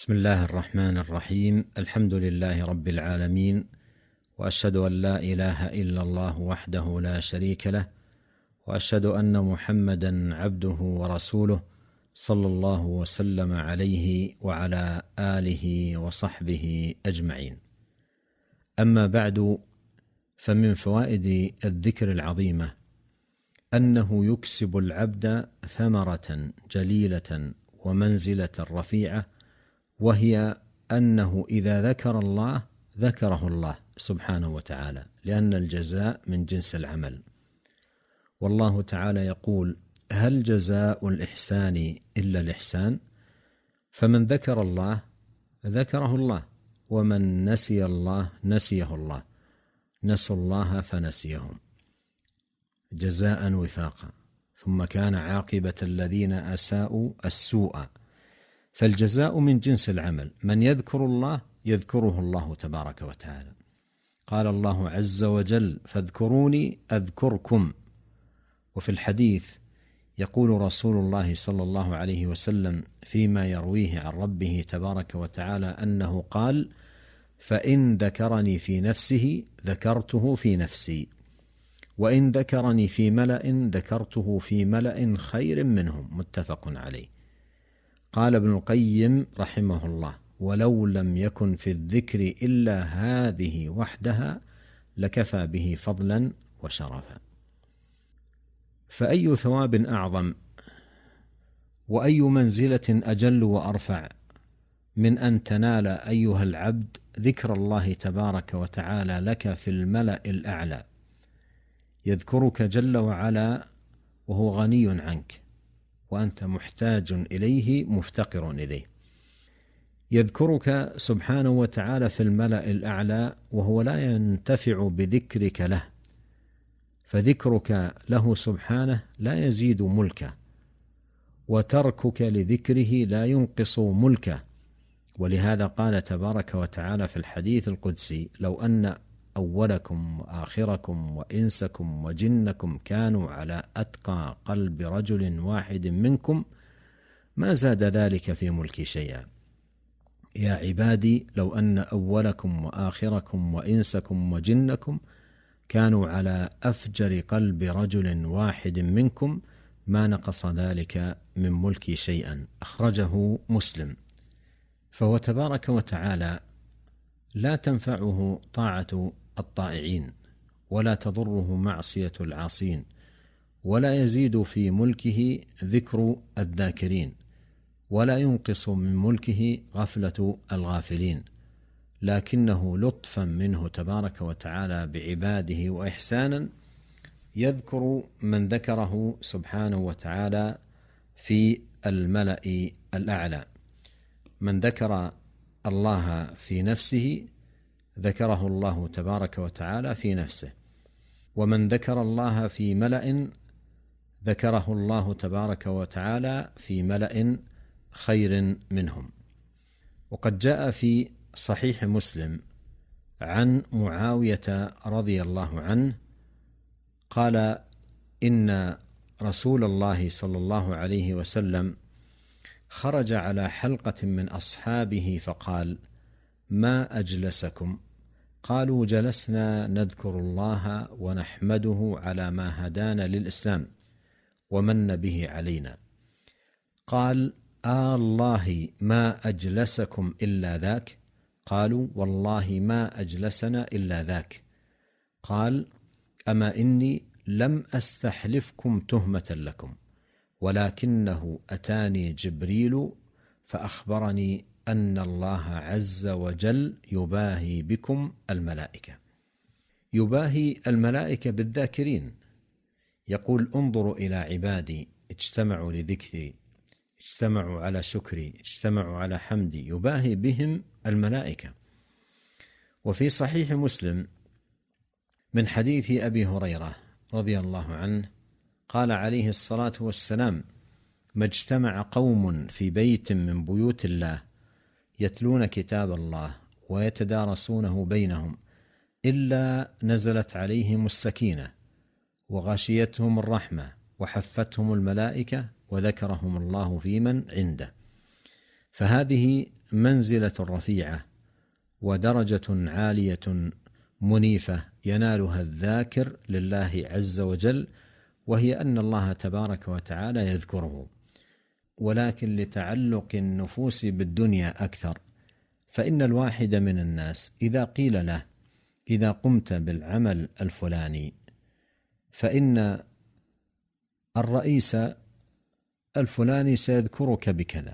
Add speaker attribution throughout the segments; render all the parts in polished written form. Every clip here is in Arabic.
Speaker 1: بسم الله الرحمن الرحيم. الحمد لله رب العالمين، وأشهد أن لا إله إلا الله وحده لا شريك له، وأشهد أن محمدا عبده ورسوله صلى الله وسلم عليه وعلى آله وصحبه أجمعين. أما بعد، فمن فوائد الذكر العظيمة أنه يكسب العبد ثمرة جليلة ومنزلة رفيعة، وهي أنه إذا ذكر الله ذكره الله سبحانه وتعالى، لأن الجزاء من جنس العمل. والله تعالى يقول: هل جزاء الإحسان إلا الإحسان؟ فمن ذكر الله ذكره الله، ومن نسي الله نسيه الله، نسوا الله فنسيهم، جزاء وفاقا. ثم كان عاقبة الذين أساءوا السوء. فالجزاء من جنس العمل، من يذكر الله يذكره الله تبارك وتعالى. قال الله عز وجل: فاذكروني أذكركم. وفي الحديث يقول رسول الله صلى الله عليه وسلم فيما يرويه عن ربه تبارك وتعالى أنه قال: فإن ذكرني في نفسه ذكرته في نفسي، وإن ذكرني في ملأ ذكرته في ملأ خير منهم. متفق عليه. قال ابن القيم رحمه الله: ولو لم يكن في الذكر إلا هذه وحدها لكفى به فضلا وشرفا. فأي ثواب أعظم وأي منزلة أجل وأرفع من أن تنال أيها العبد ذكر الله تبارك وتعالى لك في الملأ الأعلى، يذكرك جل وعلا وهو غني عنك، وأنت محتاج إليه مفتقر إليه. يذكرك سبحانه وتعالى في الملأ الأعلى وهو لا ينتفع بذكرك له، فذكرك له سبحانه لا يزيد ملكه، وتركك لذكره لا ينقص ملكه. ولهذا قال تبارك وتعالى في الحديث القدسي: لو أن أولكم وآخركم وإنسكم وجنكم كانوا على أتقى قلب رجل واحد منكم ما زاد ذلك في ملكي شيئا. يا عبادي لو أن أولكم وآخركم وإنسكم وجنكم كانوا على أفجر قلب رجل واحد منكم ما نقص ذلك من ملكي شيئا. أخرجه مسلم. فهو تبارك وتعالى لا تنفعه طاعة الطائعين، ولا تضره معصية العاصين، ولا يزيد في ملكه ذكر الذاكرين، ولا ينقص من ملكه غفلة الغافلين، لكنه لطفا منه تبارك وتعالى بعباده وإحسانا يذكر من ذكره سبحانه وتعالى في الملأ الأعلى. من ذكر الله في نفسه ذكره الله تبارك وتعالى في نفسه، ومن ذكر الله في ملأ ذكره الله تبارك وتعالى في ملأ خير منهم. وقد جاء في صحيح مسلم عن معاوية رضي الله عنه قال: إن رسول الله صلى الله عليه وسلم خرج على حلقة من أصحابه فقال: ما أجلسكم؟ قالوا: جلسنا نذكر الله ونحمده على ما هدانا للإسلام ومن به علينا. قال: الله ما أجلسكم إلا ذاك؟ قالوا: والله ما أجلسنا إلا ذاك. قال: أما إني لم أستحلفكم تهمة لكم، ولكنه أتاني جبريل فأخبرني أن الله عز وجل يباهي بكم الملائكة. يباهي الملائكة بالذاكرين، يقول: انظروا إلى عبادي اجتمعوا لذكري، اجتمعوا على شكري، اجتمعوا على حمدي. يباهي بهم الملائكة. وفي صحيح مسلم من حديث أبي هريرة رضي الله عنه قال عليه الصلاة والسلام: ما اجتمع قوم في بيت من بيوت الله يتلون كتاب الله ويتدارسونه بينهم إلا نزلت عليهم السكينة وغشيتهم الرحمة وحفتهم الملائكة وذكرهم الله في من عنده. فهذه منزلة رفيعة ودرجة عالية منيفة ينالها الذاكر لله عز وجل، وهي أن الله تبارك وتعالى يذكره، ولكن لتعلق النفوس بالدنيا أكثر. فإن الواحد من الناس إذا قيل له إذا قمت بالعمل الفلاني فإن الرئيس الفلاني سيذكرك بكذا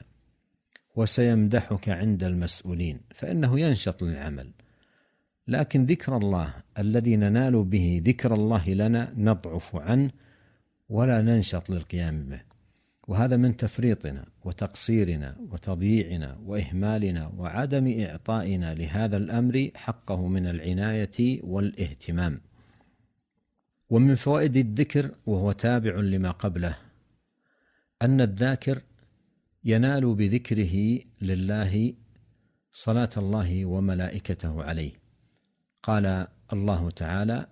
Speaker 1: وسيمدحك عند المسؤولين، فإنه ينشط للعمل. لكن ذكر الله الذي ننال به ذكر الله لنا نضعف عنه ولا ننشط للقيام به، وهذا من تفريطنا وتقصيرنا وتضييعنا وإهمالنا وعدم إعطائنا لهذا الأمر حقه من العناية والاهتمام. ومن فوائد الذكر وهو تابع لما قبله أن الذاكر ينال بذكره لله صلاة الله وملائكته عليه. قال الله تعالى: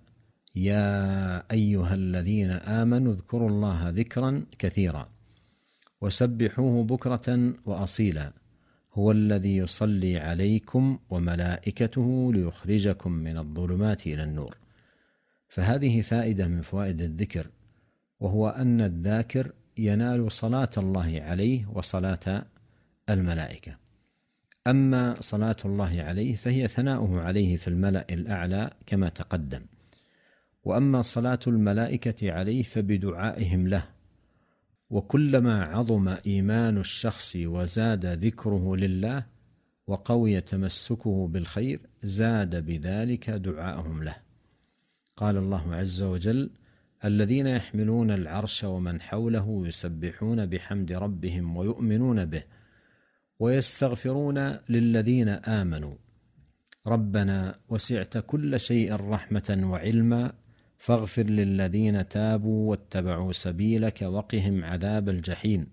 Speaker 1: يا أيها الذين آمنوا اذكروا الله ذكرا كثيرا وسبحوه بكرة وأصيلا هو الذي يصلي عليكم وملائكته ليخرجكم من الظلمات إلى النور. فهذه فائدة من فوائد الذكر، وهو أن الذاكر ينال صلاة الله عليه وصلاة الملائكة. أما صلاة الله عليه فهي ثناؤه عليه في الملأ الأعلى كما تقدم، وأما صلاة الملائكة عليه فبدعائهم له. وكلما عظم إيمان الشخص وزاد ذكره لله وقوي تمسكه بالخير زاد بذلك دعاءهم له. قال الله عز وجل: الذين يحملون العرش ومن حوله يسبحون بحمد ربهم ويؤمنون به ويستغفرون للذين آمنوا ربنا وسعت كل شيء رحمة وعلما فاغفر للذين تابوا واتبعوا سبيلك وقهم عذاب الجحيم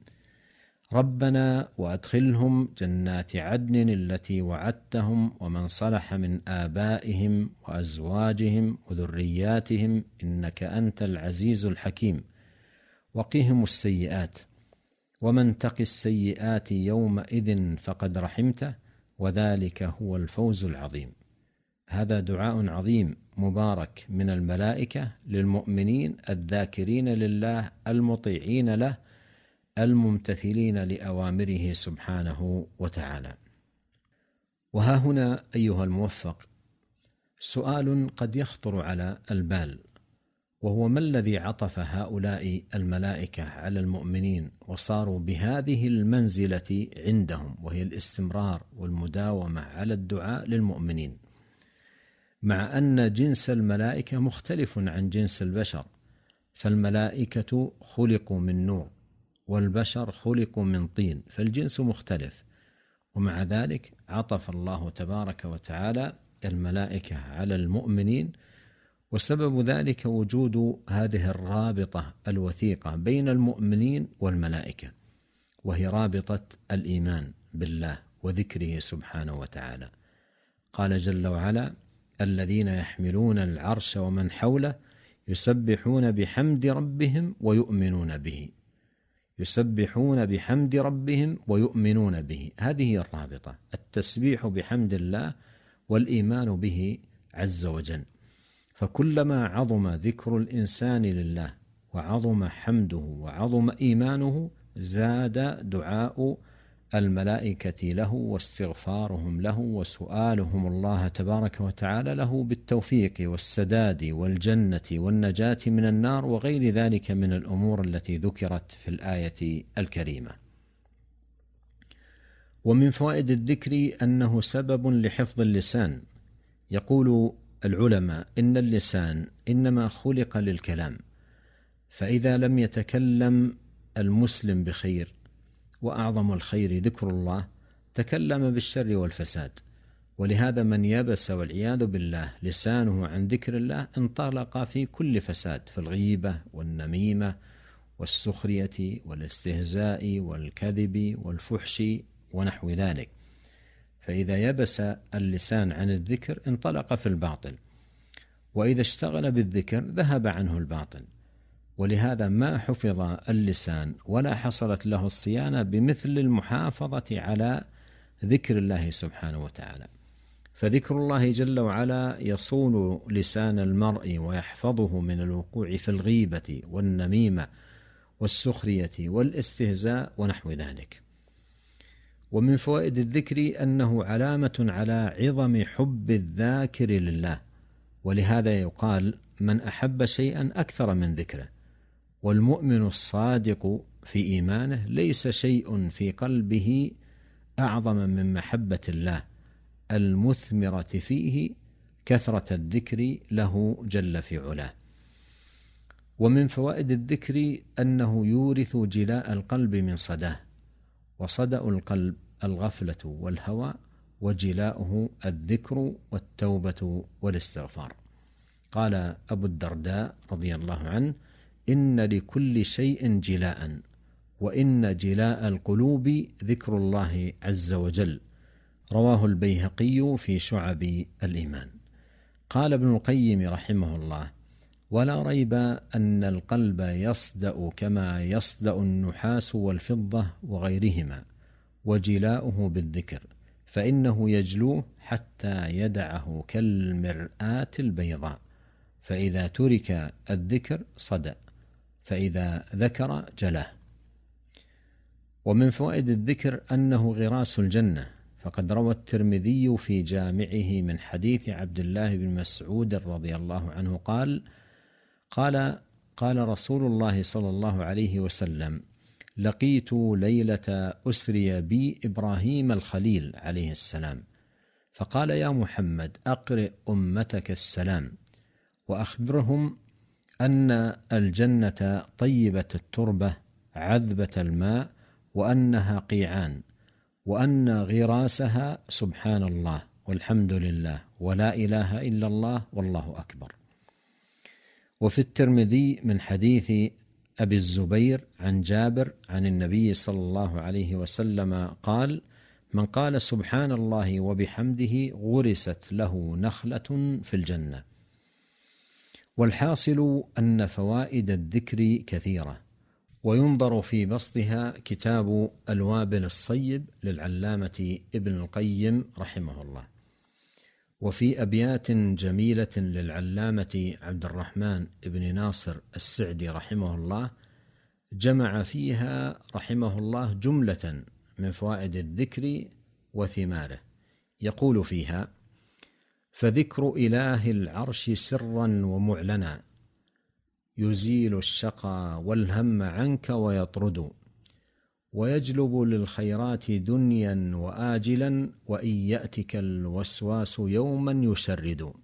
Speaker 1: ربنا وأدخلهم جنات عدن التي وعدتهم ومن صلح من آبائهم وأزواجهم وذرياتهم إنك أنت العزيز الحكيم وقهم السيئات ومن تق السيئات يومئذ فقد رحمته وذلك هو الفوز العظيم. هذا دعاء عظيم مبارك من الملائكة للمؤمنين الذاكرين لله المطيعين له الممتثلين لأوامره سبحانه وتعالى. وها هنا أيها الموفق سؤال قد يخطر على البال، وهو: ما الذي عطف هؤلاء الملائكة على المؤمنين وصاروا بهذه المنزلة عندهم، وهي الاستمرار والمداومة على الدعاء للمؤمنين، مع أن جنس الملائكة مختلف عن جنس البشر؟ فالملائكة خلقوا من نور والبشر خلقوا من طين، فالجنس مختلف، ومع ذلك عطف الله تبارك وتعالى الملائكة على المؤمنين، وسبب ذلك وجود هذه الرابطة الوثيقة بين المؤمنين والملائكة، وهي رابطة الإيمان بالله وذكره سبحانه وتعالى. قال جل وعلا: الذين يحملون العرش ومن حوله يسبحون بحمد ربهم ويؤمنون به. يسبحون بحمد ربهم ويؤمنون به، هذه هي الرابطة، التسبيح بحمد الله والإيمان به عز وجل. فكلما عظم ذكر الإنسان لله وعظم حمده وعظم إيمانه زاد دعاء الملائكة له واستغفارهم له وسؤالهم الله تبارك وتعالى له بالتوفيق والسداد والجنة والنجاة من النار وغير ذلك من الأمور التي ذكرت في الآية الكريمة. ومن فوائد الذكر أنه سبب لحفظ اللسان. يقول العلماء إن اللسان إنما خلق للكلام، فإذا لم يتكلم المسلم بخير، وأعظم الخير ذكر الله، تكلم بالشر والفساد. ولهذا من يبس والعياذ بالله لسانه عن ذكر الله انطلق في كل فساد، في الغيبة والنميمة والسخرية والاستهزاء والكذب والفحش ونحو ذلك. فإذا يبس اللسان عن الذكر انطلق في الباطل، وإذا اشتغل بالذكر ذهب عنه الباطل. ولهذا ما حفظ اللسان ولا حصلت له الصيانة بمثل المحافظة على ذكر الله سبحانه وتعالى. فذكر الله جل وعلا يصون لسان المرء ويحفظه من الوقوع في الغيبة والنميمة والسخرية والاستهزاء ونحو ذلك. ومن فوائد الذكر أنه علامة على عظم حب الذاكر لله، ولهذا يقال: من أحب شيئا أكثر من ذكره. والمؤمن الصادق في إيمانه ليس شيء في قلبه أعظم من محبة الله المثمرة فيه كثرة الذكر له جل في علاه. ومن فوائد الذكر أنه يورث جلاء القلب من صداه، وصدأ القلب الغفلة والهوى، وجلاؤه الذكر والتوبة والاستغفار. قال أبو الدرداء رضي الله عنه: إن لكل شيء جلاء، وإن جلاء القلوب ذكر الله عز وجل. رواه البيهقي في شعب الإيمان. قال ابن القيم رحمه الله: ولا ريب أن القلب يصدأ كما يصدأ النحاس والفضة وغيرهما، وجلاؤه بالذكر، فإنه يجلوه حتى يدعه كالمرآة البيضاء، فإذا ترك الذكر صدأ، فإذا ذكر جلاه. ومن فوائد الذكر أنه غراس الجنة، فقد روى الترمذي في جامعه من حديث عبد الله بن مسعود رضي الله عنه قال رسول الله صلى الله عليه وسلم: لقيت ليلة أسري بي إبراهيم الخليل عليه السلام، فقال: يا محمد أقرئ أمتك السلام، وأخبرهم أن الجنة طيبة التربة عذبة الماء، وأنها قيعان، وأن غراسها سبحان الله والحمد لله ولا إله إلا الله والله أكبر. وفي الترمذي من حديث أبي الزبير عن جابر عن النبي صلى الله عليه وسلم قال: من قال سبحان الله وبحمده غرست له نخلة في الجنة. والحاصل أن فوائد الذكر كثيرة، وينظر في بسطها كتاب الوابل الصيب للعلامة ابن القيم رحمه الله، وفي أبيات جميلة للعلامة عبد الرحمن بن ناصر السعدي رحمه الله، جمع فيها رحمه الله جملة من فوائد الذكر وثماره. يقول فيها: فذكر إله العرش سرا ومعلنا، يزيل الشقى والهم عنك ويطرد، ويجلب للخيرات دنيا وآجلا، وإن يأتك الوسواس يوما يشرد.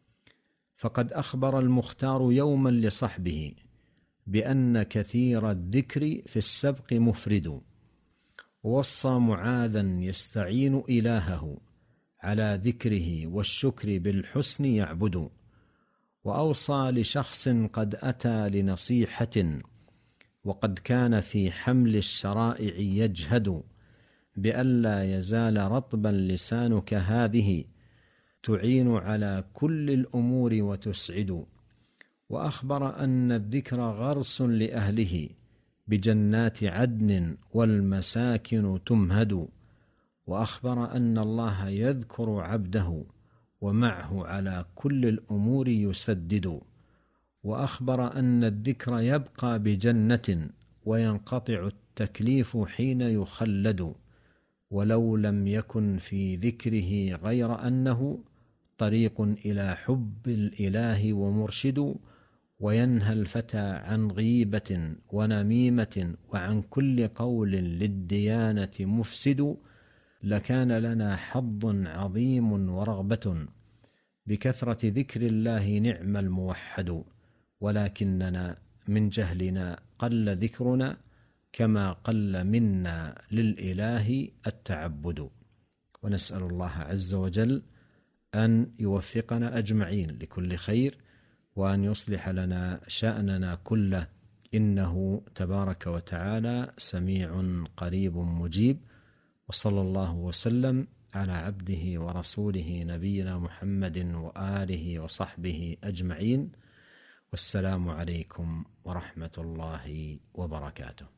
Speaker 1: فقد أخبر المختار يوما لصحبه بأن كثير الذكر في السبق مفرد، ووصى معاذا يستعين إلهه على ذكره والشكر بالحسن يعبد، وأوصى لشخص قد أتى لنصيحة وقد كان في حمل الشرائع يجهد، بألا يزال رطبا لسانك هذه تعين على كل الأمور وتسعد. وأخبر أن الذكر غرس لأهله بجنات عدن والمساكن تمهد، وأخبر أن الله يذكر عبده ومعه على كل الأمور يسدد، وأخبر أن الذكر يبقى بجنة وينقطع التكليف حين يخلد، ولو لم يكن في ذكره غير أنه طريق إلى حب الإله ومرشد، وينهى الفتى عن غيبة ونميمة وعن كل قول للديانة مفسد. لكان لنا حظ عظيم ورغبة بكثرة ذكر الله نعم الموحد، ولكننا من جهلنا قل ذكرنا كما قل منا للإله التعبد. ونسأل الله عز وجل أن يوفقنا أجمعين لكل خير، وأن يصلح لنا شأننا كله، إنه تبارك وتعالى سميع قريب مجيب. وصلى الله وسلم على عبده ورسوله نبينا محمد وآله وصحبه أجمعين، والسلام عليكم ورحمة الله وبركاته.